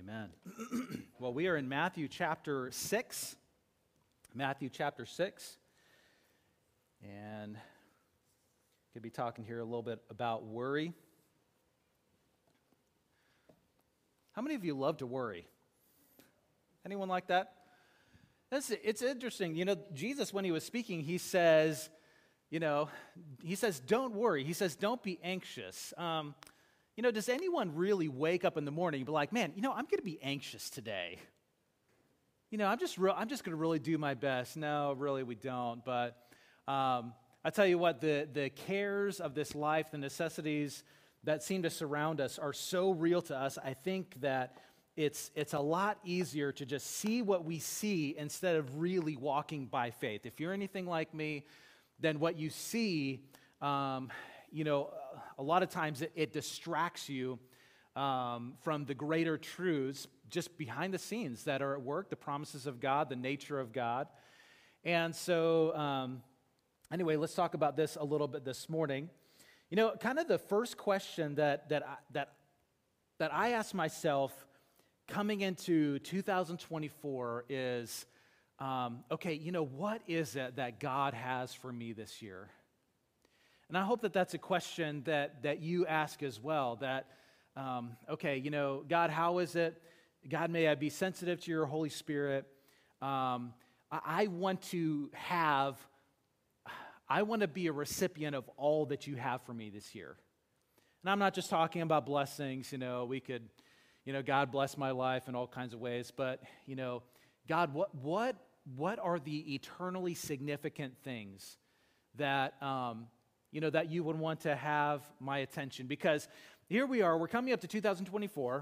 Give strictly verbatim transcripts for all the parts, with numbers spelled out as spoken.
Amen. Well, we are in Matthew chapter six. Matthew chapter six. And could be talking here a little bit about worry. How many of you love to worry? Anyone like that? That's, it's interesting. You know, Jesus, when he was speaking, he says, you know, he says, don't worry. He says, don't be anxious. Um, you know, does anyone really wake up in the morning and be like, man, you know, I'm going to be anxious today? You know, I'm just re- I'm just going to really do my best. No, really, we don't. But um, I tell you what, the, the cares of this life, the necessities that seem to surround us are so real to us. I think that it's it's a lot easier to just see what we see instead of really walking by faith. If you're anything like me, then what you see, um, you know, a lot of times it, it distracts you um, from the greater truths just behind the scenes that are at work, the promises of God, the nature of God. And so, um, anyway, let's talk about this a little bit this morning. You know, kind of the first question that that I, that that I ask myself coming into two thousand twenty-four is, um, okay, you know, what is it that God has for me this year? And I hope that that's a question that that you ask as well, that, um, okay, you know, God, how is it? God, may I be sensitive to your Holy Spirit. Um, I, I want to have, I want to be a recipient of all that you have for me this year. And I'm not just talking about blessings, you know, we could, you know, God bless my life in all kinds of ways, but, you know, God, what what what are the eternally significant things that, um, you know, that you would want to have my attention? Because here we are, we're coming up to two thousand twenty-four,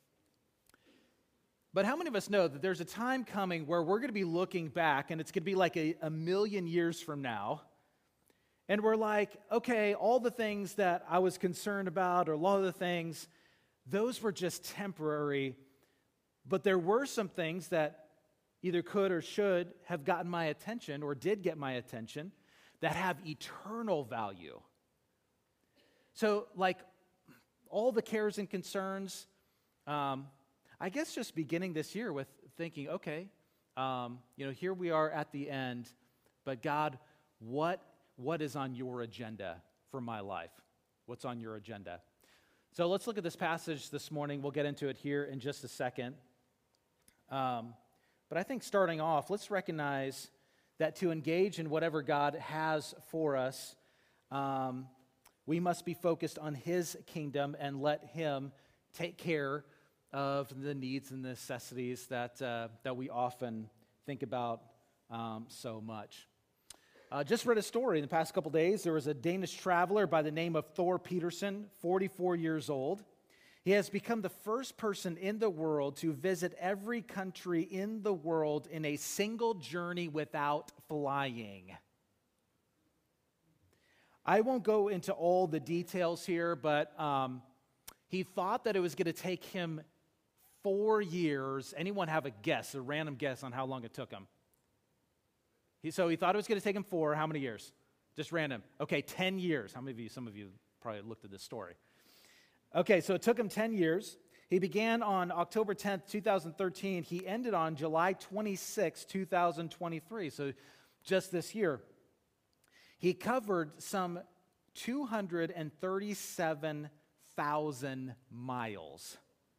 but how many of us know that there's a time coming where we're going to be looking back, and it's going to be like a, a million years from now, and we're like, okay, all the things that I was concerned about, or a lot of the things, those were just temporary, but there were some things that either could or should have gotten my attention, or did get my attention, that have eternal value. So, like, all the cares and concerns, um, I guess just beginning this year with thinking, okay, um, you know, here we are at the end, but God, what what is on your agenda for my life? What's on your agenda? So let's look at this passage this morning. We'll get into it here in just a second. Um, but I think starting off, let's recognize that to engage in whatever God has for us, um, we must be focused on His kingdom and let Him take care of the needs and necessities that uh, that we often think about um, so much. Uh, just read a story in the past couple days. There was a Danish traveler by the name of Thor Peterson, forty-four years old. He has become the first person in the world to visit every country in the world in a single journey without flying. I won't go into all the details here, but um, he thought that it was going to take him four years. Anyone have a guess, a random guess on how long it took him? He, so he thought it was going to take him four. How many years? Just random. Okay, ten years. How many of you, some of you probably looked at this story. Okay, so it took him ten years. He began on October tenth, twenty thirteen. He ended on July twenty-sixth, twenty twenty-three, so just this year. He covered some two hundred thirty-seven thousand miles.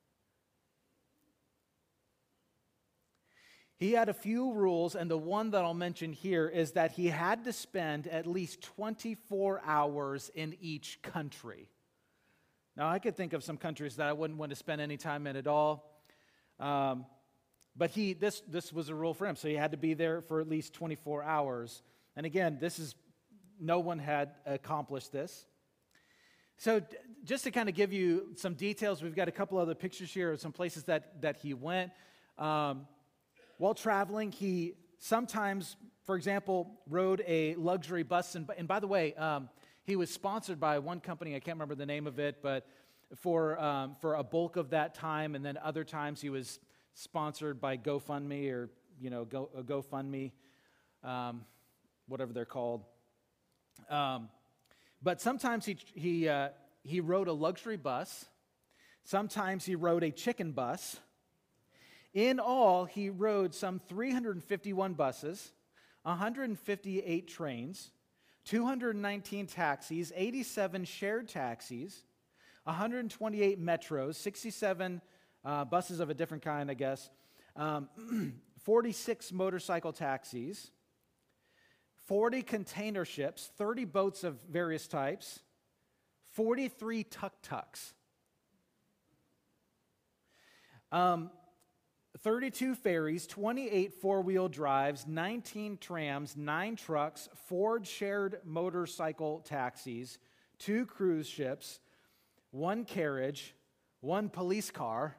He had a few rules, and the one that I'll mention here is that he had to spend at least twenty-four hours in each country. Now, I could think of some countries that I wouldn't want to spend any time in at all, um, but he this this was a rule for him, so he had to be there for at least twenty-four hours. And again, this is no one had accomplished this. So d- just to kind of give you some details, we've got a couple other pictures here of some places that that he went. Um, While traveling, he sometimes, for example, rode a luxury bus. And, and by the way, um, he was sponsored by one company. I can't remember the name of it, but for um, for a bulk of that time. And then other times he was sponsored by GoFundMe or, you know, Go, uh, GoFundMe, um, whatever they're called. Um, but sometimes he he uh, he rode a luxury bus. Sometimes he rode a chicken bus. In all, he rode some three hundred fifty-one buses, one hundred fifty-eight trains, two hundred nineteen taxis, eighty-seven shared taxis, one hundred twenty-eight metros, sixty-seven uh, buses of a different kind, I guess, um, forty-six motorcycle taxis, forty container ships, thirty boats of various types, forty-three tuk-tuks, um, thirty-two ferries, twenty-eight four-wheel drives, nineteen trams, nine trucks, four shared motorcycle taxis, two cruise ships, one carriage, one police car.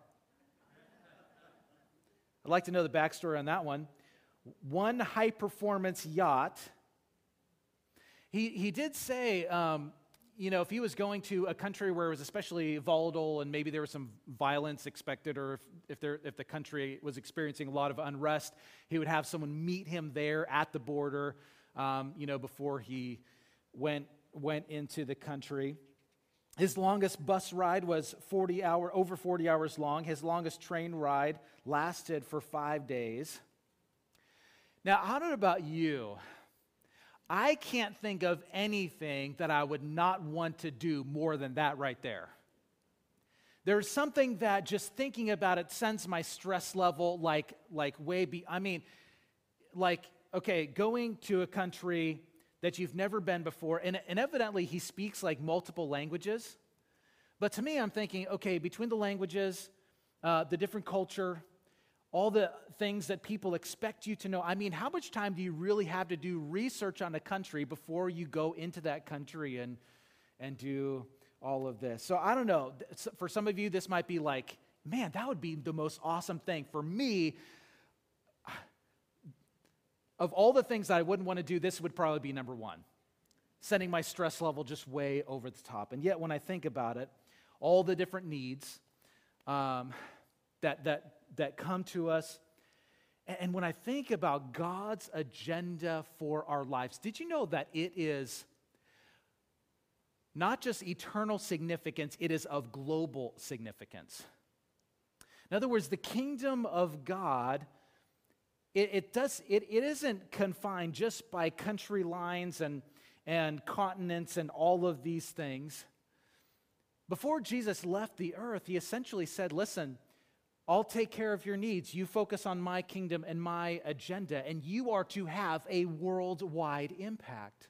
I'd like to know the backstory on that one. One high-performance yacht. He, he did say, um, you know, if he was going to a country where it was especially volatile and maybe there was some violence expected, or if, if, there, if the country was experiencing a lot of unrest, he would have someone meet him there at the border, um, you know, before he went, went into the country. His longest bus ride was forty hour, over forty hours long. His longest train ride lasted for five days. Now, I don't know about you. I can't think of anything that I would not want to do more than that right there. There's something that just thinking about it sends my stress level like, like way be, I mean, like, okay, going to a country that you've never been before, and, and evidently he speaks like multiple languages. But to me, I'm thinking, okay, between the languages, uh, the different culture, all the things that people expect you to know, I mean, how much time do you really have to do research on a country before you go into that country and, and do all of this? So I don't know. For some of you, this might be like, man, that would be the most awesome thing. For me, of all the things that I wouldn't want to do, this would probably be number one, sending my stress level just way over the top. And yet, when I think about it, all the different needs um, that, that, that come to us, and, and when I think about God's agenda for our lives, did you know that it is not just eternal significance, it is of global significance? In other words, the kingdom of God, It, it does. It, it isn't confined just by country lines and, and continents and all of these things. Before Jesus left the earth, he essentially said, listen, I'll take care of your needs. You focus on my kingdom and my agenda, and you are to have a worldwide impact.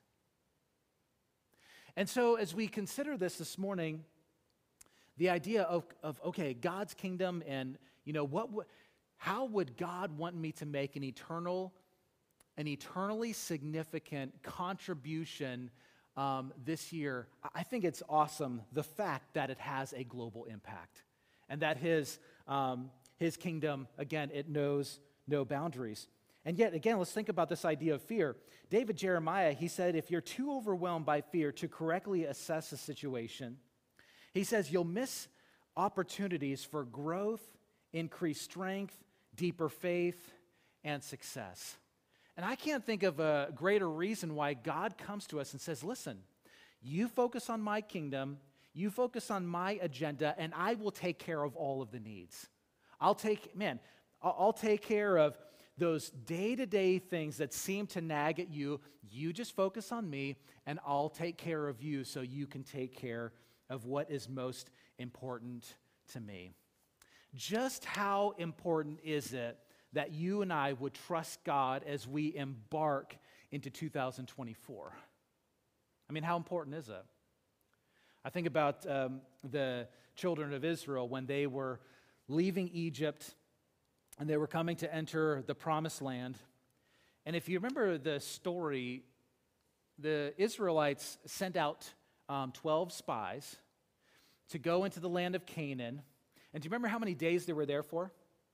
And so as we consider this this morning, the idea of, of okay, God's kingdom and, you know, what would... how would God want me to make an eternal, an eternally significant contribution um, this year? I think it's awesome, the fact that it has a global impact and that his, um, his kingdom, again, it knows no boundaries. And yet, again, let's think about this idea of fear. David Jeremiah, he said, if you're too overwhelmed by fear to correctly assess a situation, he says you'll miss opportunities for growth, increased strength, deeper faith, and success. And I can't think of a greater reason why God comes to us and says, listen, you focus on my kingdom, you focus on my agenda, and I will take care of all of the needs. I'll take, man, I'll, I'll take care of those day-to-day things that seem to nag at you. You just focus on me, and I'll take care of you so you can take care of what is most important to me. Just how important is it that you and I would trust God as we embark into two thousand twenty-four? I mean, how important is it? I think about um, the children of Israel when they were leaving Egypt and they were coming to enter the promised land. And if you remember the story, the Israelites sent out um, twelve spies to go into the land of Canaan. And do you remember how many days they were there for?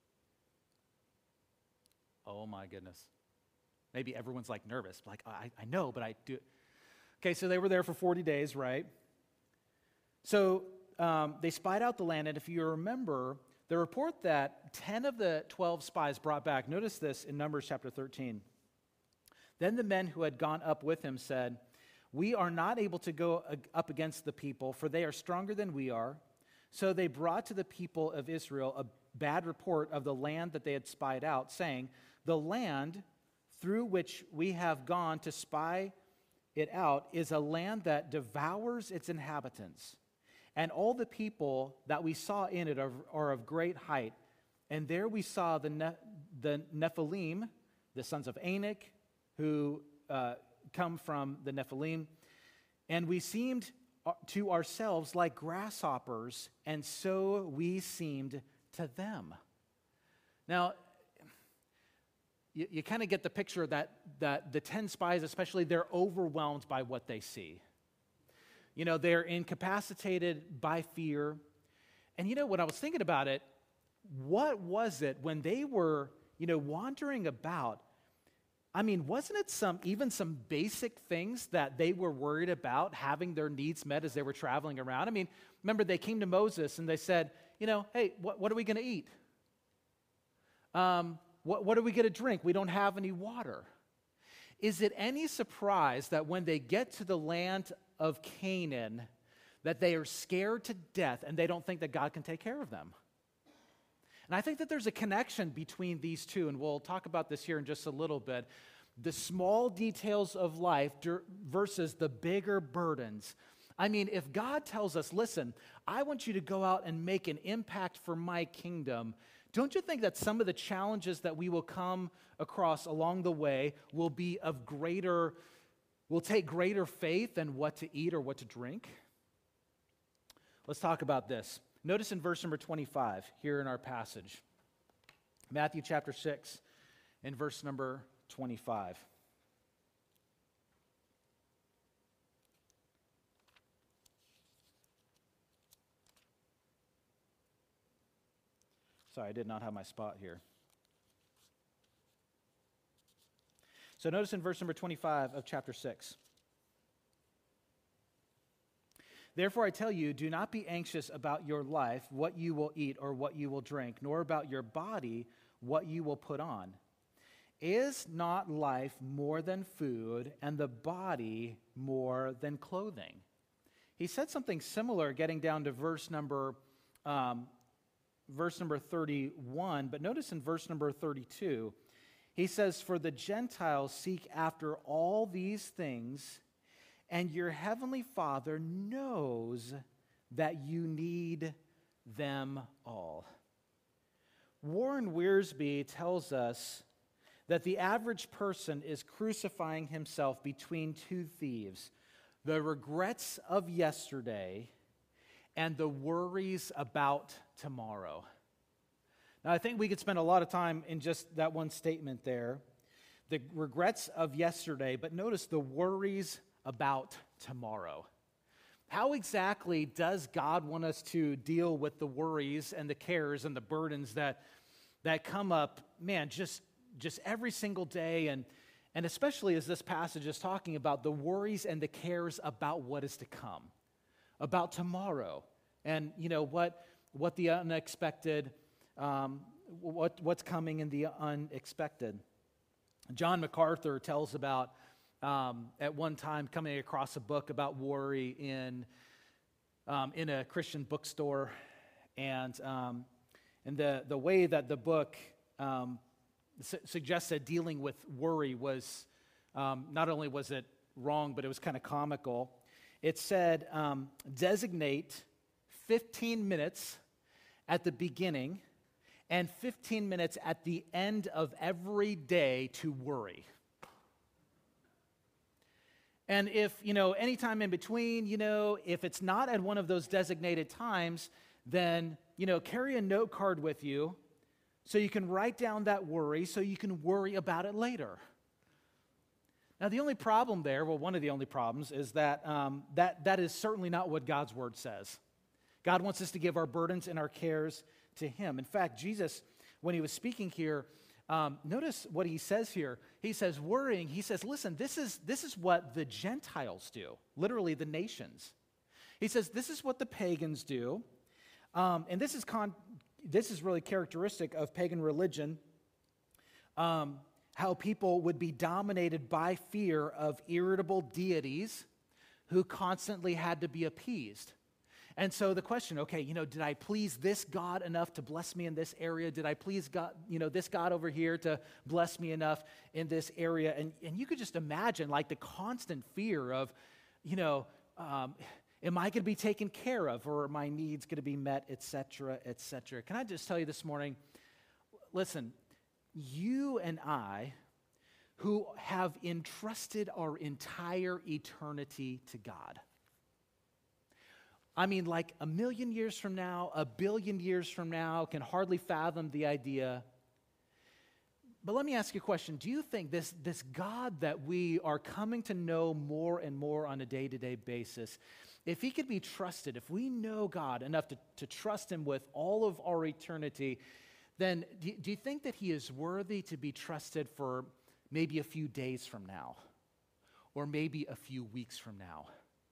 Oh my goodness. Maybe everyone's like nervous, like, I, I know, but I do. Okay, so they were there for forty days, right? So um, they spied out the land, and if you remember, the report that ten of the twelve spies brought back, notice this in Numbers chapter thirteen. Then the men who had gone up with him said, we are not able to go up against the people, for they are stronger than we are. So they brought to the people of Israel a bad report of the land that they had spied out, saying, "The land through which we have gone to spy it out is a land that devours its inhabitants. And all the people that we saw in it are, are of great height. And there we saw the, ne- the Nephilim, the sons of Anak, who uh, come from the Nephilim. And we seemed to ourselves like grasshoppers, and so we seemed to them." Now, you, you kind of get the picture that, that the ten spies, especially, they're overwhelmed by what they see. You know, they're incapacitated by fear. And you know, when I was thinking about it, what was it when they were, you know, wandering about? I mean, wasn't it some even some basic things that they were worried about having their needs met as they were traveling around? I mean, remember they came to Moses and they said, you know, hey, what, what are we going to eat? Um, what, what are we going to drink? We don't have any water. Is it any surprise that when they get to the land of Canaan, that they are scared to death and they don't think that God can take care of them? And I think that there's a connection between these two, and we'll talk about this here in just a little bit. The small details of life versus the bigger burdens. I mean, if God tells us, listen, I want you to go out and make an impact for my kingdom, don't you think that some of the challenges that we will come across along the way will be of greater, will take greater faith than what to eat or what to drink? Let's talk about this. Notice in verse number twenty-five here in our passage, Matthew chapter six, in verse number twenty-five. Sorry, I did not have my spot here. So notice in verse number twenty-five of chapter six. "Therefore I tell you, do not be anxious about your life, what you will eat or what you will drink, nor about your body, what you will put on. Is not life more than food, and the body more than clothing?" He said something similar getting down to verse number, um, verse number thirty-one, but notice in verse number thirty-two, he says, "For the Gentiles seek after all these things, and your heavenly Father knows that you need them all." Warren Wiersbe tells us that the average person is crucifying himself between two thieves: the regrets of yesterday and the worries about tomorrow. Now, I think we could spend a lot of time in just that one statement there. The regrets of yesterday, but notice the worries about tomorrow. How exactly does God want us to deal with the worries and the cares and the burdens that that come up, man, just just every single day, and and especially as this passage is talking about the worries and the cares about what is to come, about tomorrow, and you know what what the unexpected, um, what what's coming in the unexpected. John MacArthur tells about Um, at one time coming across a book about worry in um, in a Christian bookstore, and um, and the the way that the book um, su- suggested dealing with worry was um, not only was it wrong, but it was kind of comical. It said, um, designate fifteen minutes at the beginning and fifteen minutes at the end of every day to worry. And if, you know, anytime in between, you know, if it's not at one of those designated times, then, you know, carry a note card with you so you can write down that worry so you can worry about it later. Now, the only problem there, well, one of the only problems is that um, that, that is certainly not what God's word says. God wants us to give our burdens and our cares to Him. In fact, Jesus, when He was speaking here, Um, notice what He says here. He says, worrying, He says, listen, this is, this is what the Gentiles do, literally the nations. He says, this is what the pagans do. Um, and this is, con- this is really characteristic of pagan religion, um, how people would be dominated by fear of irritable deities who constantly had to be appeased. And so the question, okay, you know, did I please this God enough to bless me in this area? Did I please God, you know, this God over here to bless me enough in this area? And, and you could just imagine like the constant fear of, you know, um, am I going to be taken care of, or are my needs going to be met, et cetera, et cetera? Can I just tell you this morning, listen, you and I, who have entrusted our entire eternity to God, I mean, like a million years from now, a billion years from now, can hardly fathom the idea. But let me ask you a question. Do you think this, this God that we are coming to know more and more on a day-to-day basis, if he could be trusted, if we know God enough to, to trust him with all of our eternity, then do, do you think that he is worthy to be trusted for maybe a few days from now, or maybe a few weeks from now?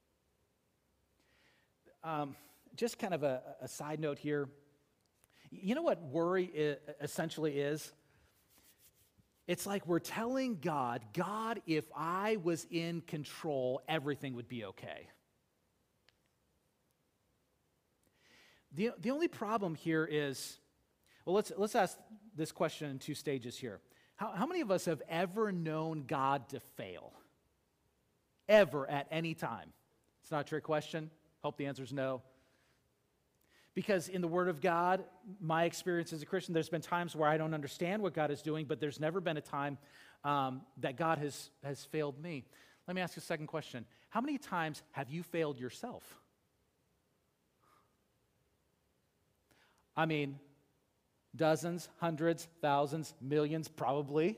Um, just kind of a, a side note here. You know what worry I- essentially is? It's like we're telling God, God, if I was in control, everything would be okay. The, the only problem here is, well, let's, let's ask this question in two stages here. How, how many of us have ever known God to fail? Ever, at any time? It's not a trick question. Hope the answer is no. Because in the Word of God, my experience as a Christian, there's been times where I don't understand what God is doing, but there's never been a time um, that God has, has failed me. Let me ask you a second question. How many times have you failed yourself? I mean, dozens, hundreds, thousands, millions, probably.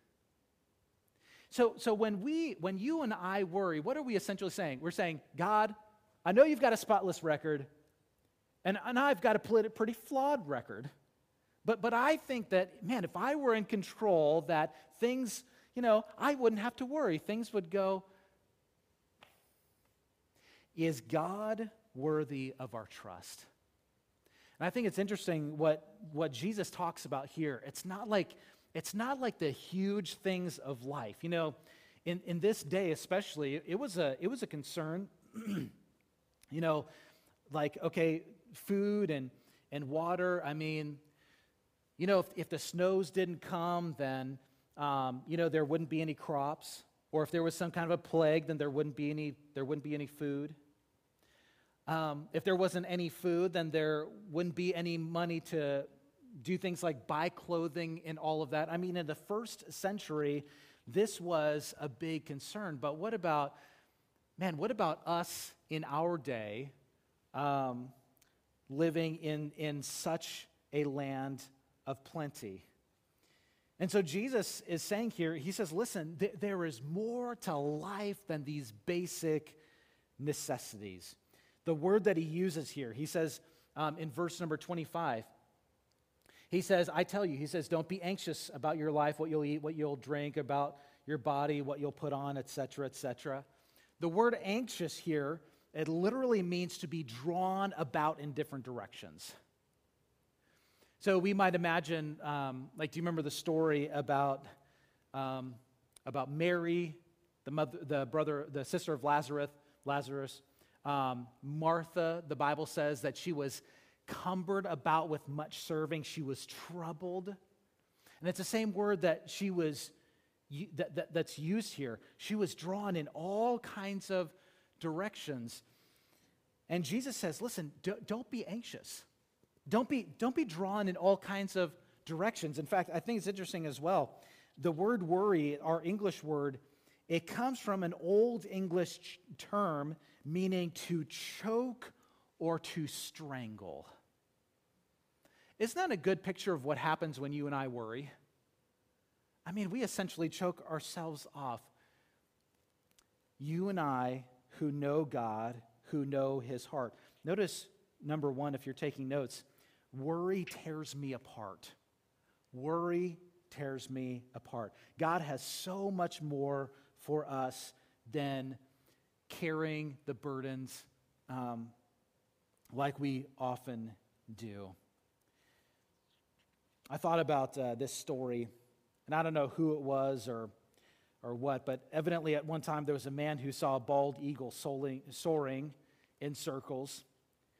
So, so when we, when you and I worry, what are we essentially saying? We're saying, God, I know you've got a spotless record, and, and I've got a pretty flawed record, but, but I think that, man, if I were in control, that things, you know, I wouldn't have to worry. Things would go. Is God worthy of our trust? And I think it's interesting what, what Jesus talks about here. It's not like, it's not like the huge things of life. You know, in, in this day especially, it was a, it was a concern. You know, like, okay, food and, and water, I mean, you know, if, if the snows didn't come, then, um, you know, there wouldn't be any crops. Or if there was some kind of a plague, then there wouldn't be any, there wouldn't be any food. Um, if there wasn't any food, then there wouldn't be any money to do things like buy clothing and all of that. I mean, in the first century, this was a big concern. But what about, man, what about us in our day, um, living in, in such a land of plenty? And so Jesus is saying here, he says, listen, th- there is more to life than these basic necessities. The word that he uses here, he says um, in verse number twenty-five, he says, I tell you, he says, don't be anxious about your life, what you'll eat, what you'll drink, about your body, what you'll put on, et cetera, et cetera. The word anxious here, it literally means to be drawn about in different directions. So we might imagine, um, like, do you remember the story about um, about Mary, the mother, the brother, the sister of Lazarus? Lazarus, um, Martha. The Bible says that she was cumbered about with much serving. She was troubled, and it's the same word that she was that, that that's used here. She was drawn in all kinds of directions. And Jesus says, listen, do, don't be anxious. Don't be, don't be drawn in all kinds of directions. In fact, I think it's interesting as well. The word worry, our English word, it comes from an old English ch- term meaning to choke or to strangle. Isn't that a good picture of what happens when you and I worry? I mean, we essentially choke ourselves off. You and I, who know God, who know his heart. Notice, number one, if you're taking notes, worry tears me apart. Worry tears me apart. God has so much more for us than carrying the burdens um, like we often do. I thought about uh, this story, and I don't know who it was or or what, but evidently at one time there was a man who saw a bald eagle soaring, soaring in circles.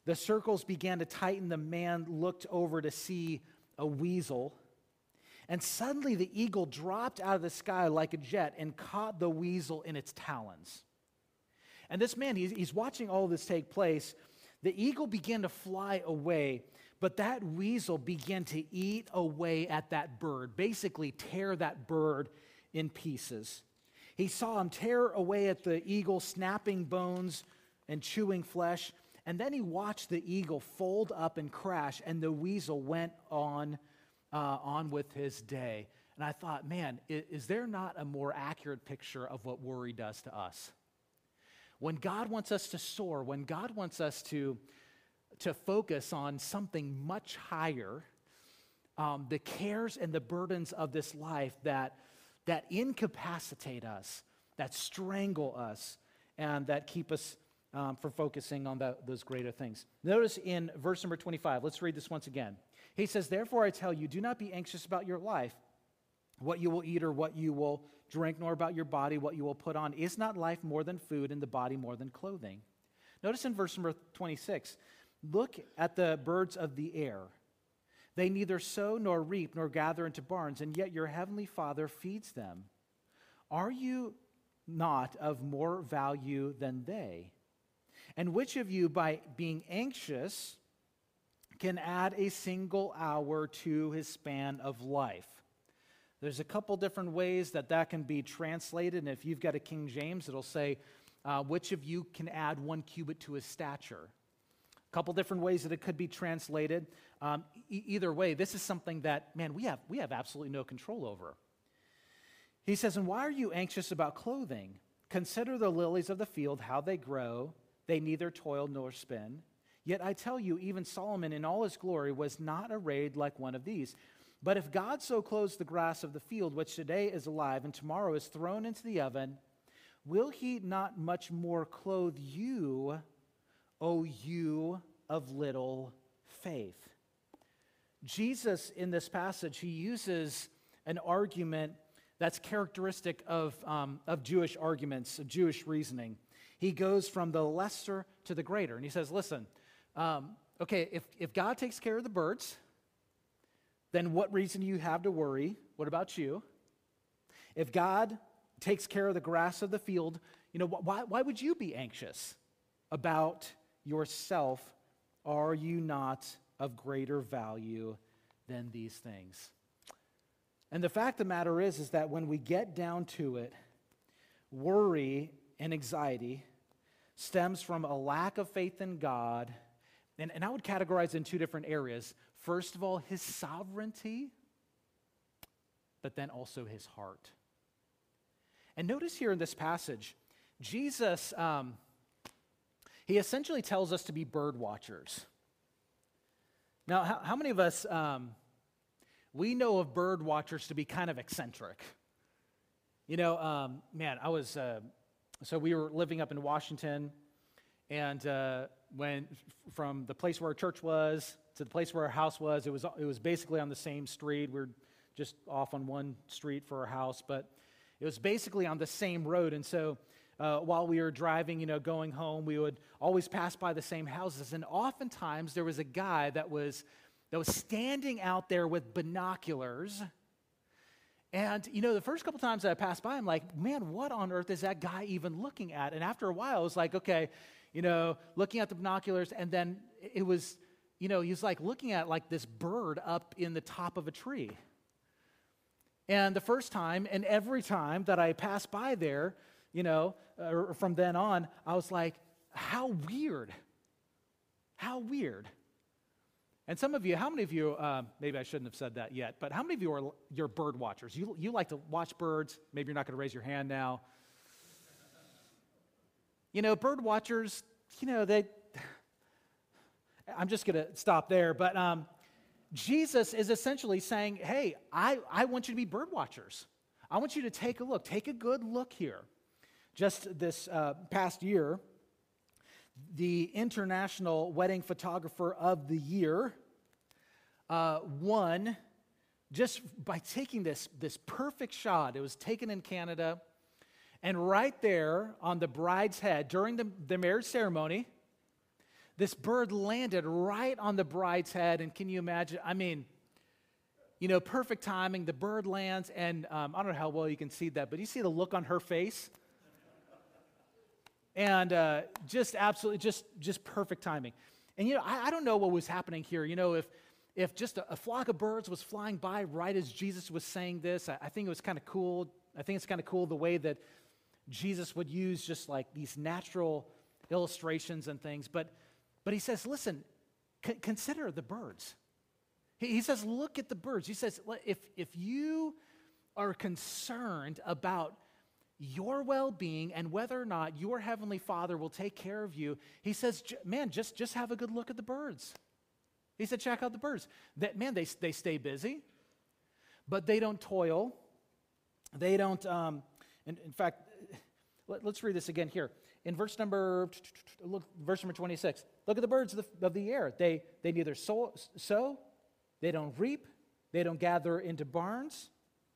The circles began to tighten. The man looked over to see a weasel. And suddenly the eagle dropped out of the sky like a jet and caught the weasel in its talons. And this man, he's, he's watching all of this take place. The eagle began to fly away, but that weasel began to eat away at that bird, basically tear that bird in pieces. He saw him tear away at the eagle, snapping bones and chewing flesh. And then he watched the eagle fold up and crash, and the weasel went on, uh, on with his day. And I thought, man, is, is there not a more accurate picture of what worry does to us? When God wants us to soar, when God wants us to, to focus on something much higher, um, the cares and the burdens of this life that, that incapacitate us, that strangle us, and that keep us Um, for focusing on the, those greater things. Notice in verse number twenty-five, let's read this once again. He says, "Therefore I tell you, do not be anxious about your life, what you will eat or what you will drink, nor about your body, what you will put on. Is not life more than food, and the body more than clothing?" Notice in verse number twenty-six, "Look at the birds of the air. They neither sow nor reap nor gather into barns, and yet your heavenly Father feeds them. Are you not of more value than they? And which of you, by being anxious, can add a single hour to his span of life?" There's a couple different ways that that can be translated. And if you've got a King James, it'll say, uh, which of you can add one cubit to his stature? A couple different ways that it could be translated. Um, e- either way, this is something that, man, we have, we have absolutely no control over. He says, "And why are you anxious about clothing? Consider the lilies of the field, how they grow. They neither toil nor spin. Yet I tell you, even Solomon in all his glory was not arrayed like one of these. But if God so clothes the grass of the field, which today is alive and tomorrow is thrown into the oven, will he not much more clothe you, O you of little faith?" Jesus, in this passage, he uses an argument that's characteristic of, um, of Jewish arguments, of Jewish reasoning. He goes from the lesser to the greater. And he says, listen, um, okay, if, if God takes care of the birds, then what reason do you have to worry? What about you? If God takes care of the grass of the field, you know, why, why would you be anxious about yourself? Are you not of greater value than these things? And the fact of the matter is, is that when we get down to it, worry and anxiety stems from a lack of faith in God, and, and I would categorize it in two different areas. First of all, his sovereignty, but then also his heart. And notice here in this passage, Jesus, um, he essentially tells us to be bird watchers. Now, how, how many of us, um, we know of bird watchers to be kind of eccentric? You know, um, man, I was... Uh, So we were living up in Washington, and uh, when from the place where our church was to the place where our house was, it was it was basically on the same street. We were just off on one street for our house, but it was basically on the same road. And so uh, while we were driving, you know, going home, we would always pass by the same houses. And oftentimes there was a guy that was that was standing out there with binoculars. And, you know, the first couple times that I passed by, I'm like, man, what on earth is that guy even looking at? And after a while, I was like, okay, you know, looking at the binoculars, and then it was, you know, he was like looking at like this bird up in the top of a tree. And the first time, and every time that I passed by there, you know, uh, from then on, I was like, how weird. How weird. And some of you, how many of you, uh, maybe I shouldn't have said that yet, but how many of you are you're bird watchers? You, you like to watch birds? Maybe you're not going to raise your hand now. You know, bird watchers, you know, they, I'm just going to stop there, but um, Jesus is essentially saying, hey, I, I want you to be bird watchers. I want you to take a look. Take a good look here. Just this uh, past year, the International Wedding Photographer of the Year uh, won just by taking this, this perfect shot. It was taken in Canada, and right there on the bride's head during the, the marriage ceremony, this bird landed right on the bride's head, and can you imagine? I mean, you know, perfect timing. The bird lands, and um, I don't know how well you can see that, but you see the look on her face? And uh, just absolutely, just just perfect timing. And, you know, I, I don't know what was happening here. You know, if if just a, a flock of birds was flying by right as Jesus was saying this, I, I think it was kind of cool. I think it's kind of cool the way that Jesus would use just like these natural illustrations and things. But but he says, listen, c- consider the birds. He, he says, look at the birds. He says, if if you are concerned about your well-being and whether or not your heavenly Father will take care of you, he says, man, just, just have a good look at the birds. He said, check out the birds. That, man, they, they stay busy, but they don't toil. They don't, um, in, in fact, let, let's read this again here. In verse number, look, verse number twenty-six, look at the birds of the, of the air. They, they neither sow, sow, they don't reap, they don't gather into barns.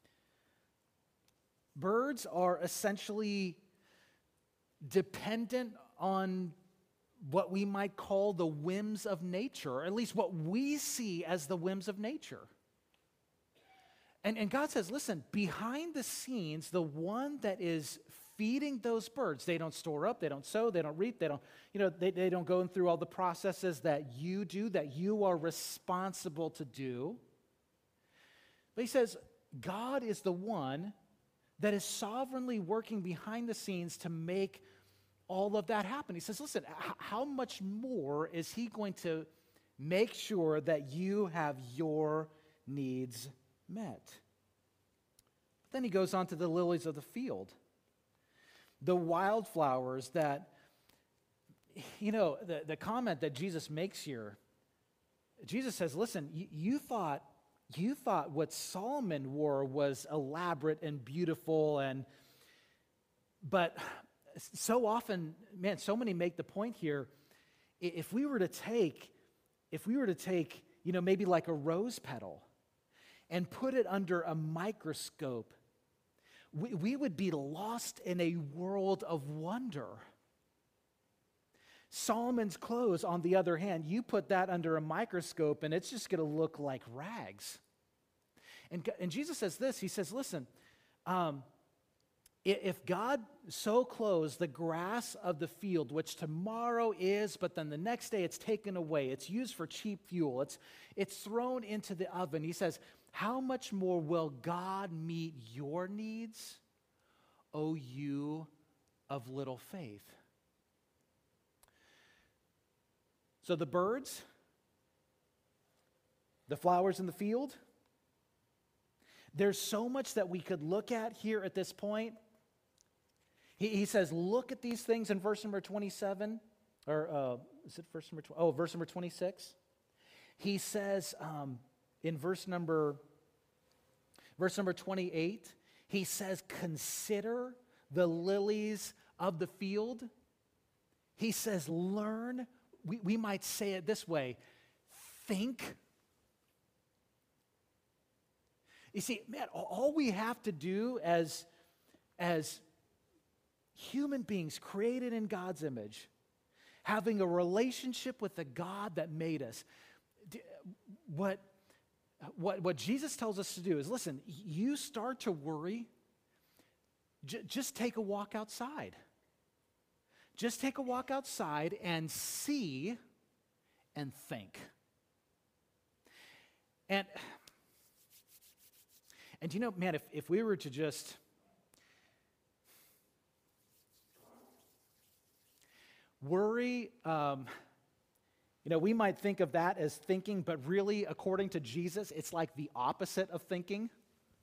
Birds are essentially dependent on what we might call the whims of nature, or at least what we see as the whims of nature. And, and God says, listen, behind the scenes, the one that is feeding those birds, they don't store up, they don't sow, they don't reap, they don't, you know, they, they don't go through all the processes that you do, that you are responsible to do. But he says, God is the one that is sovereignly working behind the scenes to make all of that happen. He says, listen, h- how much more is he going to make sure that you have your needs met? But then he goes on to the lilies of the field, the wildflowers that, you know, the, the comment that Jesus makes here, Jesus says, listen, you, you thought You thought what Solomon wore was elaborate and beautiful, and but so often, man, so many make the point here. If we were to take, if we were to take, you know, maybe like a rose petal, and put it under a microscope, we, we would be lost in a world of wonder. Solomon's clothes, on the other hand, you put that under a microscope and it's just going to look like rags. And, and Jesus says this, he says, listen, um, if God so clothes the grass of the field, which tomorrow is, but then the next day it's taken away, it's used for cheap fuel, it's, it's thrown into the oven, he says, how much more will God meet your needs, O you of little faith? So the birds, the flowers in the field, there's so much that we could look at here at this point. He, he says, look at these things in verse number twenty-seven, or uh, is it verse number, tw- oh, verse number twenty-six. He says um, in verse number, verse number twenty-eight, he says, consider the lilies of the field. He says, learn. We, we might say it this way, think. You see, man, all we have to do as, as human beings created in God's image, having a relationship with the God that made us, what, what, what Jesus tells us to do is, listen, you start to worry, j- just take a walk outside. Just take a walk outside and see and think. And, and you know, man, if, if we were to just worry, um, you know, we might think of that as thinking, but really, according to Jesus, it's like the opposite of thinking.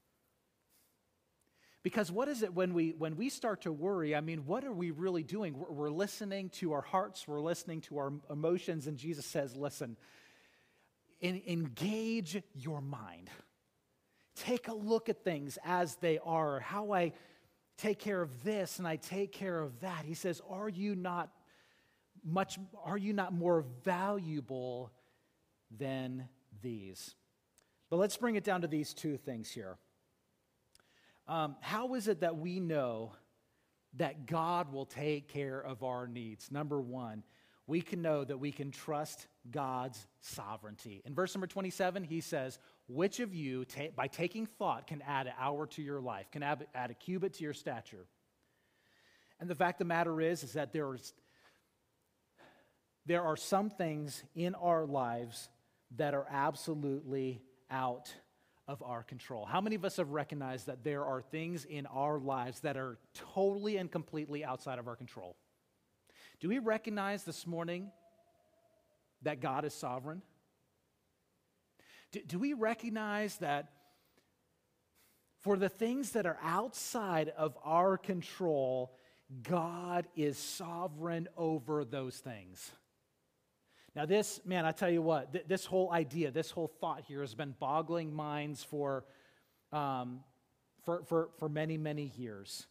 Because what is it when we when we start to worry? I mean, what are we really doing? We're, we're listening to our hearts, we're listening to our emotions, and Jesus says, listen, en- engage your mind. Take a look at things as they are, how I take care of this and I take care of that. He says, are you not much, are you not more valuable than these? But let's bring it down to these two things here. Um, how is it that we know that God will take care of our needs? Number one, we can know that we can trust God's sovereignty. In verse number twenty-seven, he says, which of you, ta- by taking thought, can add an hour to your life, can add, add a cubit to your stature? And the fact of the matter is, is that there is, there are some things in our lives that are absolutely out of our control. How many of us have recognized that there are things in our lives that are totally and completely outside of our control? Do we recognize this morning that God is sovereign? Do, do we recognize that for the things that are outside of our control, God is sovereign over those things? Now this, man, I tell you what, th- this whole idea, this whole thought here has been boggling minds for, um, for, for, for many, many years.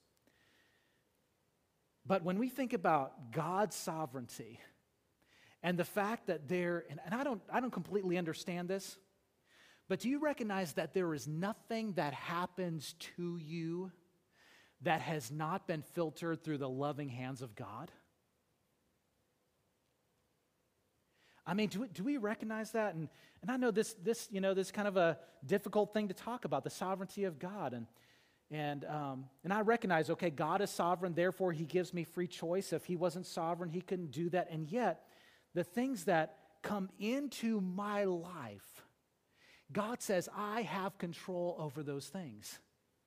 But when we think about God's sovereignty and the fact that there, and, and I don't, I don't completely understand this, but do you recognize that there is nothing that happens to you that has not been filtered through the loving hands of God? I mean, do we, do we recognize that? And, and I know this, this, you know, this is kind of a difficult thing to talk about, the sovereignty of God. And, and, um, and I recognize, okay, God is sovereign, therefore he gives me free choice. If he wasn't sovereign, he couldn't do that. And yet, the things that come into my life, God says, I have control over those things.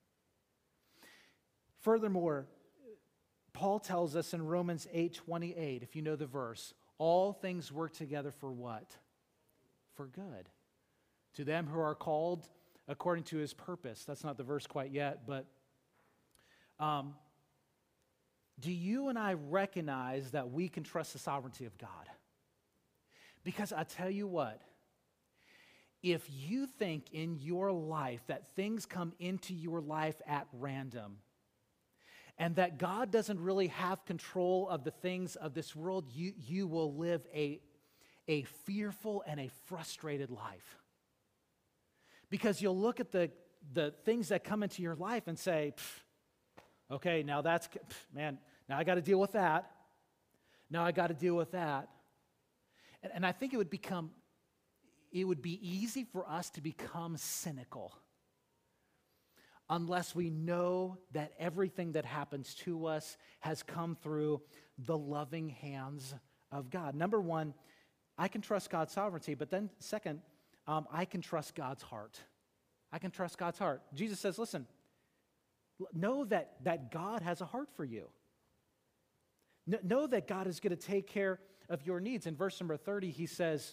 Furthermore, Paul tells us in Romans eight twenty-eight, if you know the verse, all things work together for what? For good. To them who are called according to his purpose. That's not the verse quite yet, but um, do you and I recognize that we can trust the sovereignty of God? Because I tell you what, if you think in your life that things come into your life at random, and that God doesn't really have control of the things of this world, you, you will live a, a fearful and a frustrated life. Because you'll look at the, the things that come into your life and say, okay, now that's, man, now I got to deal with that. Now I got to deal with that. And, and I think it would become, it would be easy for us to become cynical unless we know that everything that happens to us has come through the loving hands of God. Number one, I can trust God's sovereignty, but then second, um, I can trust God's heart. I can trust God's heart. Jesus says, listen, know that, that God has a heart for you. N- know that God is going to take care of your needs. In verse number thirty, he says,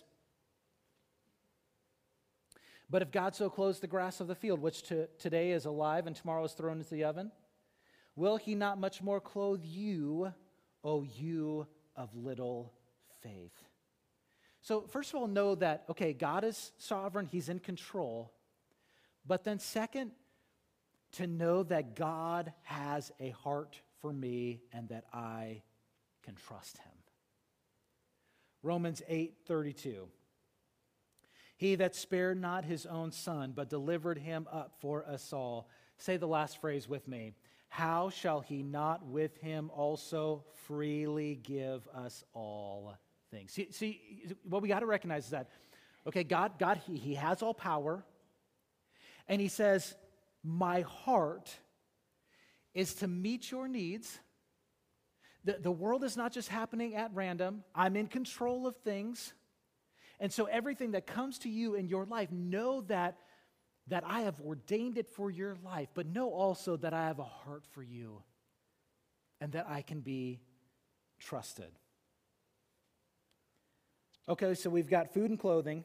but if God so clothes the grass of the field, which to, today is alive and tomorrow is thrown into the oven, will he not much more clothe you, O you of little faith? So first of all, know that, okay, God is sovereign, he's in control. But then second, to know that God has a heart for me and that I can trust him. Romans eight thirty-two. He that spared not his own son, but delivered him up for us all. Say the last phrase with me. How shall he not with him also freely give us all things? See, see what we got to recognize is that, okay, God, God, he, he has all power. And he says, my heart is to meet your needs. The, the world is not just happening at random. I'm in control of things. And so everything that comes to you in your life, know that, that I have ordained it for your life, but know also that I have a heart for you and that I can be trusted. Okay, so we've got food and clothing.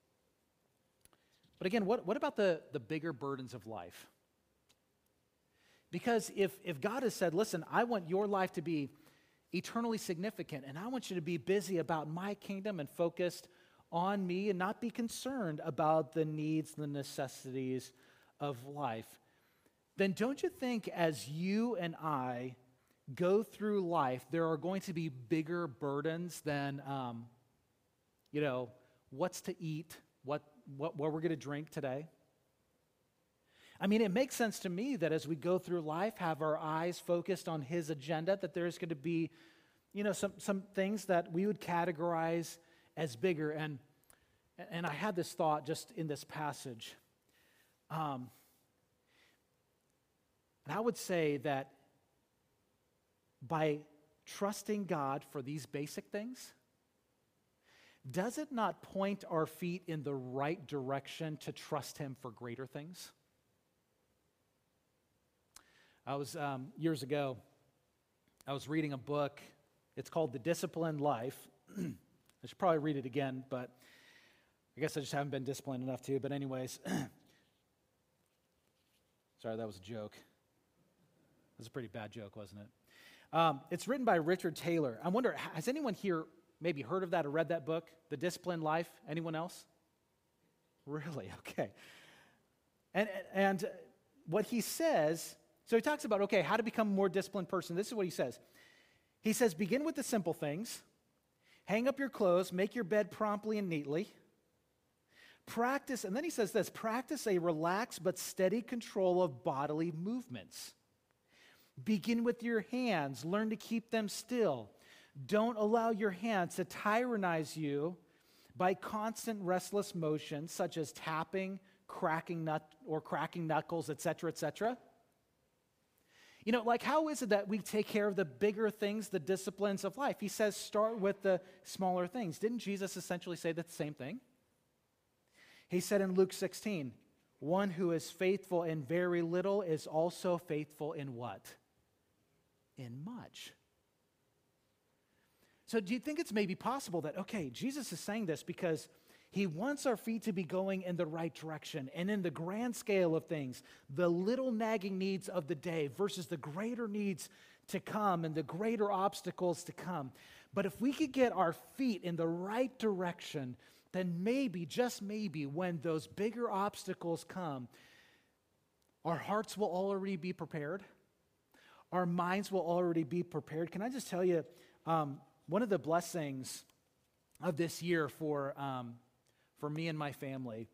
But again, what, what about the, the bigger burdens of life? Because if, if God has said, listen, I want your life to be eternally significant, and I want you to be busy about my kingdom and focused on me and not be concerned about the needs, the necessities of life, then don't you think as you and I go through life, there are going to be bigger burdens than, um, you know, what's to eat, what, what, what we're going to drink today? I mean, it makes sense to me that as we go through life, have our eyes focused on his agenda, that there's going to be you know, some, some things that we would categorize as bigger. And, and I had this thought just in this passage. Um, and I would say that by trusting God for these basic things, does it not point our feet in the right direction to trust Him for greater things? I was, um, years ago, I was reading a book. It's called The Disciplined Life. I should probably read it again, but I guess I just haven't been disciplined enough to. But anyways, sorry, that was a joke. It was a pretty bad joke, wasn't it? Um, it's written by Richard Taylor. I wonder, has anyone here maybe heard of that or read that book, The Disciplined Life? Anyone else? Really? Okay. And, and what he says, so he talks about, okay, how to become a more disciplined person. This is what he says. He says, begin with the simple things. Hang up your clothes, make your bed promptly and neatly. Practice, and then he says this, practice a relaxed but steady control of bodily movements. Begin with your hands. Learn to keep them still. Don't allow your hands to tyrannize you by constant restless motion, such as tapping, cracking nut or cracking knuckles, et cetera, et cetera. You know, like how is it that we take care of the bigger things, the disciplines of life? He says start with the smaller things. Didn't Jesus essentially say that the same thing? He said in Luke sixteen, one who is faithful in very little is also faithful in what? In much. So do you think it's maybe possible that, okay, Jesus is saying this because He wants our feet to be going in the right direction and in the grand scale of things, the little nagging needs of the day versus the greater needs to come and the greater obstacles to come. But if we could get our feet in the right direction, then maybe, just maybe, when those bigger obstacles come, our hearts will already be prepared. Our minds will already be prepared. Can I just tell you, um, one of the blessings of this year for um, for me and my family,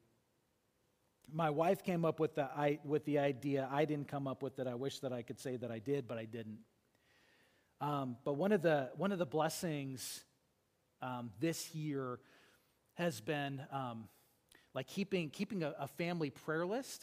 my wife came up with the I, with the idea. I didn't come up with it. I wish that I could say that I did, but I didn't. Um, but one of the one of the blessings um, this year has been um, like keeping keeping a, a family prayer list,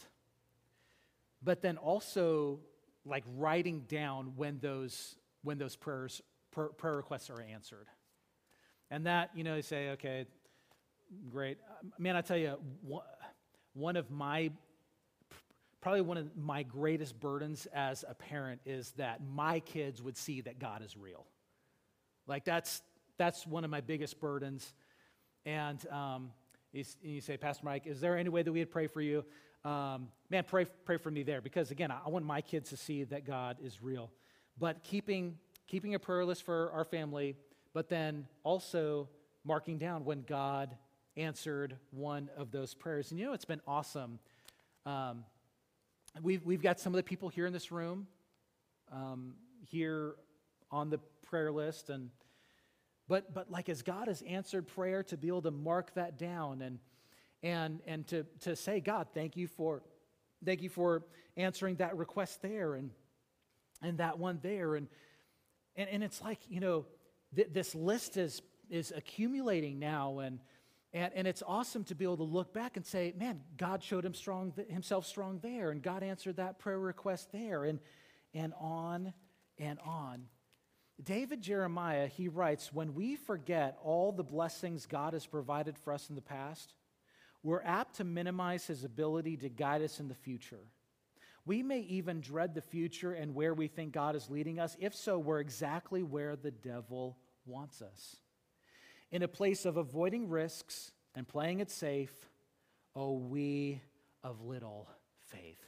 but then also like writing down when those when those prayers prayer, prayer requests are answered. And that, you know, you say, okay, great. Man, I tell you, one of my, probably one of my greatest burdens as a parent is that my kids would see that God is real. Like that's, that's one of my biggest burdens. And um, you, you say, Pastor Mike, is there any way that we'd pray for you? Um, man, pray pray for me there. Because again, I want my kids to see that God is real. But keeping keeping a prayer list for our family, but then also marking down when God answered one of those prayers. And you know, it's been awesome. Um, we've, we've got some of the people here in this room, um, here on the prayer list. And but but like as God has answered prayer, to be able to mark that down and and and to, to say, God, thank you for thank you for answering that request there and and that one there. And and, and it's like, you know, th- this list is is accumulating now, and And, and it's awesome to be able to look back and say, man, God showed him strong, himself strong there, and God answered that prayer request there, and, and on and on. David Jeremiah, he writes, when we forget all the blessings God has provided for us in the past, we're apt to minimize his ability to guide us in the future. We may even dread the future and where we think God is leading us. If so, we're exactly where the devil wants us. In a place of avoiding risks and playing it safe, oh, we of little faith.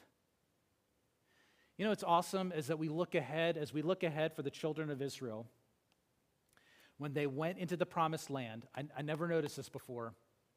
You know, what's awesome is that we look ahead, as we look ahead for the children of Israel, when they went into the promised land. I, I never noticed this before.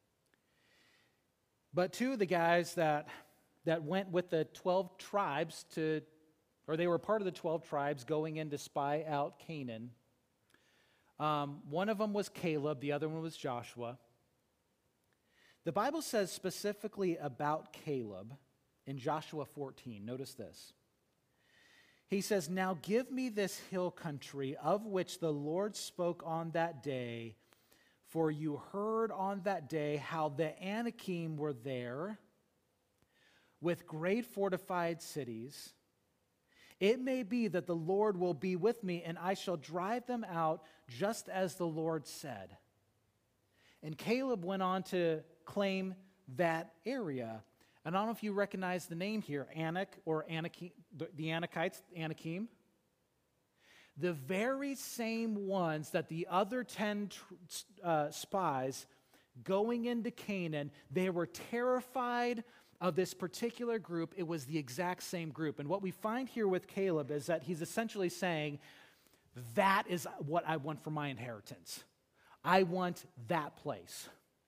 But two of the guys that, that went with the twelve tribes to, or they were part of the twelve tribes going in to spy out Canaan. Um, one of them was Caleb, the other one was Joshua. The Bible says specifically about Caleb in Joshua fourteen. Notice this. He says, "Now give me this hill country of which the Lord spoke on that day, for you heard on that day how the Anakim were there with great fortified cities. It may be that the Lord will be with me, and I shall drive them out just as the Lord said." And Caleb went on to claim that area. And I don't know if you recognize the name here, Anak or Anakim, the Anakites, Anakim. The very same ones that the other ten uh, spies going into Canaan, they were terrified of this particular group. It was the exact same group. And what we find here with Caleb is that he's essentially saying, that is what I want for my inheritance. I want that place.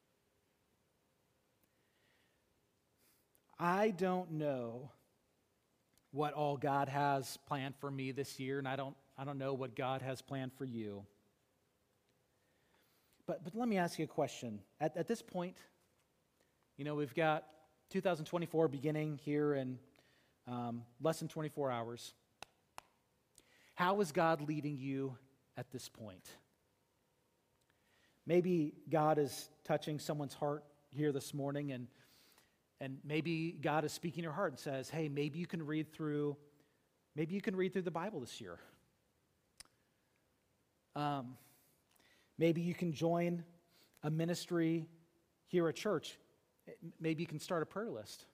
I don't know what all God has planned for me this year, and I don't, I don't know what God has planned for you. But, but let me ask you a question. At, at this point, you know, we've got two thousand twenty-four beginning here in um, less than twenty-four hours. How is God leading you at this point? Maybe God is touching someone's heart here this morning, and And maybe God is speaking to your heart and says, hey, maybe you can read through, maybe you can read through the Bible this year. Um, maybe you can join a ministry here at church. Maybe you can start a prayer list.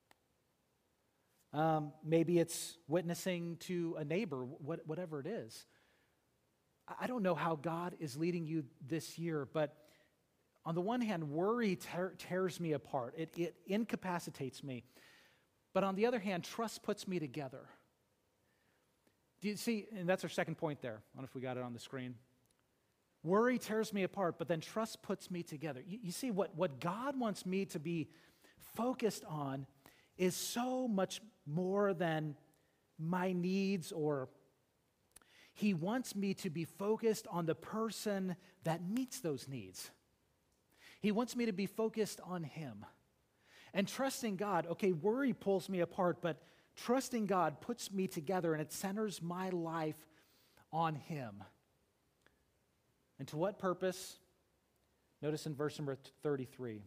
Um, maybe it's witnessing to a neighbor, what, whatever it is. I don't know how God is leading you this year, but on the one hand, worry tear, tears me apart. It, it incapacitates me. But on the other hand, trust puts me together. Do you see? And that's our second point there. I don't know if we got it on the screen. Worry tears me apart, but then trust puts me together. You, you see, what, what God wants me to be focused on is so much more than my needs, or He wants me to be focused on the person that meets those needs. He wants me to be focused on Him. And trusting God, okay, worry pulls me apart, but trusting God puts me together, and it centers my life on Him. And to what purpose? Notice in verse number thirty-three.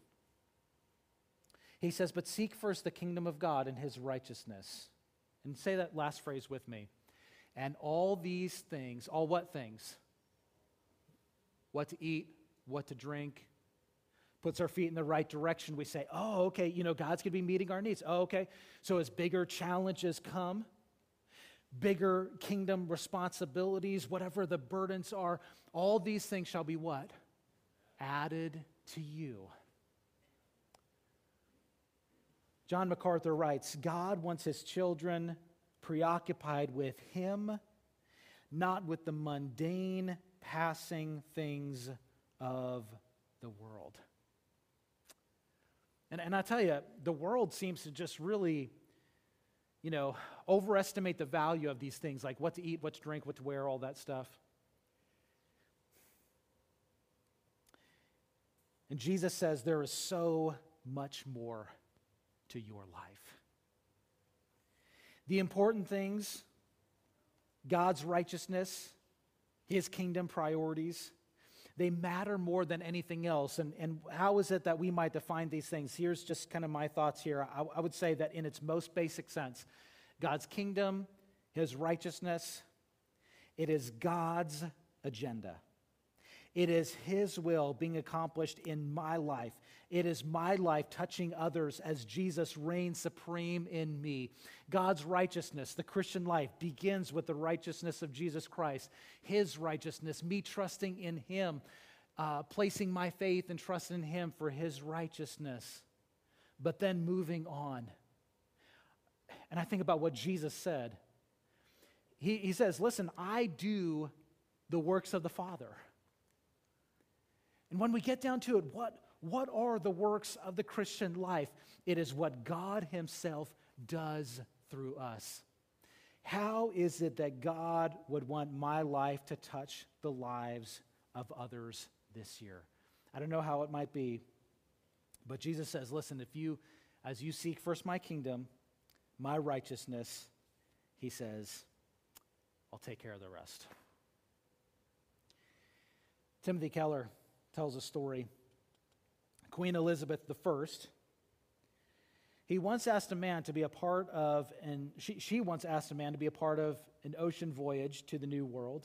He says, "But seek first the kingdom of God and His righteousness." And say that last phrase with me. "And all these things," all what things? What to eat, what to drink, puts our feet in the right direction. We say, oh, okay, you know, God's going to be meeting our needs. Oh, okay. So as bigger challenges come, bigger kingdom responsibilities, whatever the burdens are, all these things shall be what? Added to you. John MacArthur writes, God wants His children preoccupied with Him, not with the mundane, passing things of the world. And, and I tell you, the world seems to just really, you know, overestimate the value of these things, like what to eat, what to drink, what to wear, all that stuff. And Jesus says there is so much more to your life. The important things, God's righteousness, His kingdom priorities, they matter more than anything else. And, and how is it that we might define these things? Here's just kind of my thoughts here. I, I would say that in its most basic sense, God's kingdom, His righteousness, it is God's agenda. It is His will being accomplished in my life. It is my life touching others as Jesus reigns supreme in me. God's righteousness, the Christian life, begins with the righteousness of Jesus Christ. His righteousness, me trusting in Him, uh, placing my faith and trust in Him for His righteousness, but then moving on. And I think about what Jesus said. He, he says, listen, I do the works of the Father. And when we get down to it, what, what are the works of the Christian life? It is what God Himself does through us. How is it that God would want my life to touch the lives of others this year? I don't know how it might be, but Jesus says, listen, if you, as you seek first my kingdom, my righteousness, He says, I'll take care of the rest. Timothy Keller tells a story. Queen Elizabeth the First, he once asked a man to be a part of, and she, she once asked a man to be a part of an ocean voyage to the New World.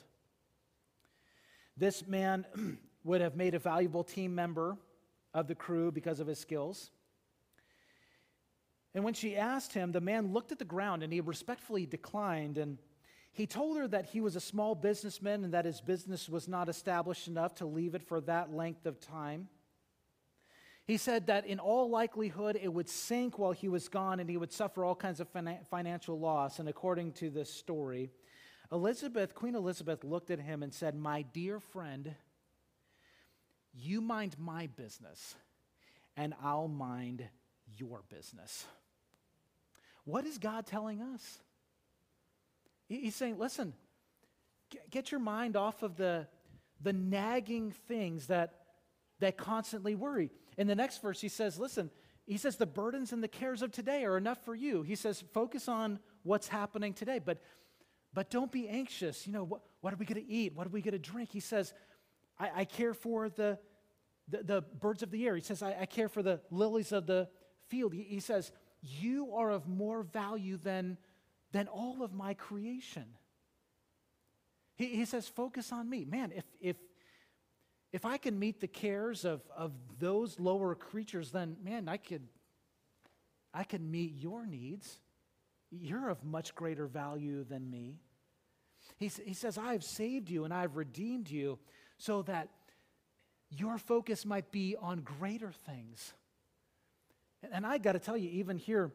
This man would have made a valuable team member of the crew because of his skills. And when she asked him, the man looked at the ground and he respectfully declined. And he told her that he was a small businessman and that his business was not established enough to leave it for that length of time. He said that in all likelihood it would sink while he was gone and he would suffer all kinds of financial loss. And according to this story, Elizabeth, Queen Elizabeth looked at him and said, "My dear friend, you mind my business and I'll mind your business." What is God telling us? He's saying, listen, get your mind off of the, the nagging things that, that constantly worry. In the next verse, he says, listen, he says, the burdens and the cares of today are enough for you. He says, focus on what's happening today, but, but don't be anxious. You know, what, what are we going to eat? What are we going to drink? He says, I, I care for the, the, the birds of the air. He says, I, I care for the lilies of the field. He, he says, you are of more value than, than all of my creation. He, he says, focus on me. Man, if, if, if I can meet the cares of, of those lower creatures, then, man, I could, I could meet your needs. You're of much greater value than me. He, he says, I have saved you and I have redeemed you so that your focus might be on greater things. And I got to tell you, even here,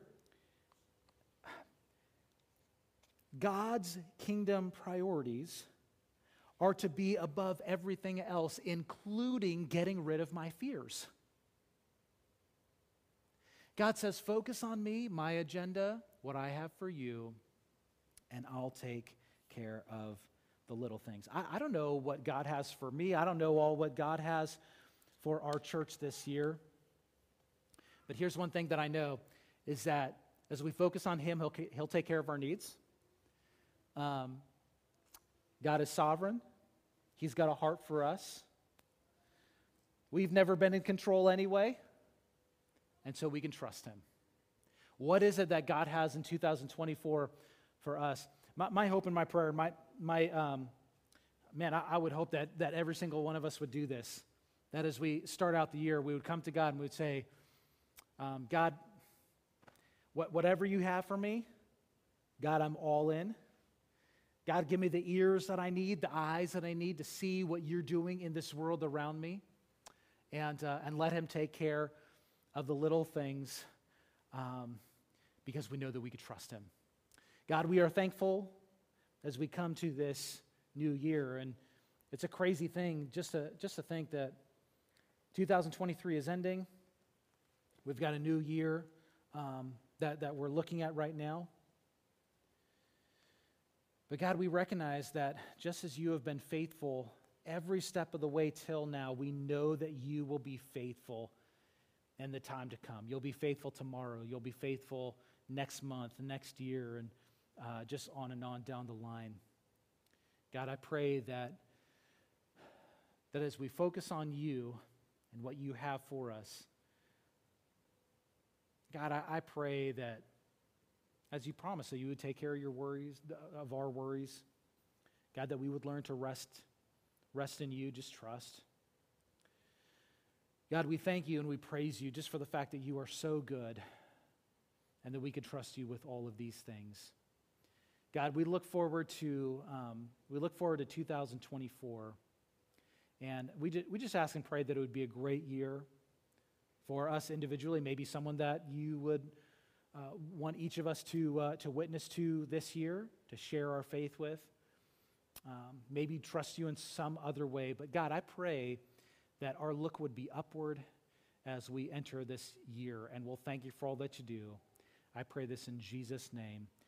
God's kingdom priorities are to be above everything else, including getting rid of my fears. God says, focus on me, my agenda, what I have for you, and I'll take care of the little things. I, I don't know what God has for me. I don't know all what God has for our church this year. But here's one thing that I know, is that as we focus on Him, He'll, he'll take care of our needs. Um, God is sovereign. He's got a heart for us. We've never been in control anyway, and so we can trust Him. What is it that God has in two thousand twenty-four for us? My, my hope and my prayer, my, my um, man, I, I would hope that, that every single one of us would do this. That as we start out the year, we would come to God and we would say, um, God, what, whatever you have for me, God, I'm all in. God, give me the ears that I need, the eyes that I need to see what you're doing in this world around me. And, uh, and let Him take care of the little things um, because we know that we can trust Him. God, we are thankful as we come to this new year. And it's a crazy thing just to, just to think that two thousand twenty-three is ending. We've got a new year um, that, that we're looking at right now. But God, we recognize that just as you have been faithful every step of the way till now, we know that you will be faithful in the time to come. You'll be faithful tomorrow. You'll be faithful next month, next year, and uh, just on and on down the line. God, I pray that, that as we focus on you and what you have for us, God, I, I pray that as you promised that you would take care of your worries, of our worries. God, that we would learn to rest, rest in you, just trust. God, we thank you and we praise you just for the fact that you are so good and that we can trust you with all of these things. God, we look forward to um, we look forward to two thousand twenty-four, and we just, we just ask and pray that it would be a great year for us individually, maybe someone that you would uh, want each of us to uh, to witness to this year, to share our faith with, um, maybe trust you in some other way. But God, I pray that our look would be upward as we enter this year, and we'll thank you for all that you do. I pray this in Jesus' name.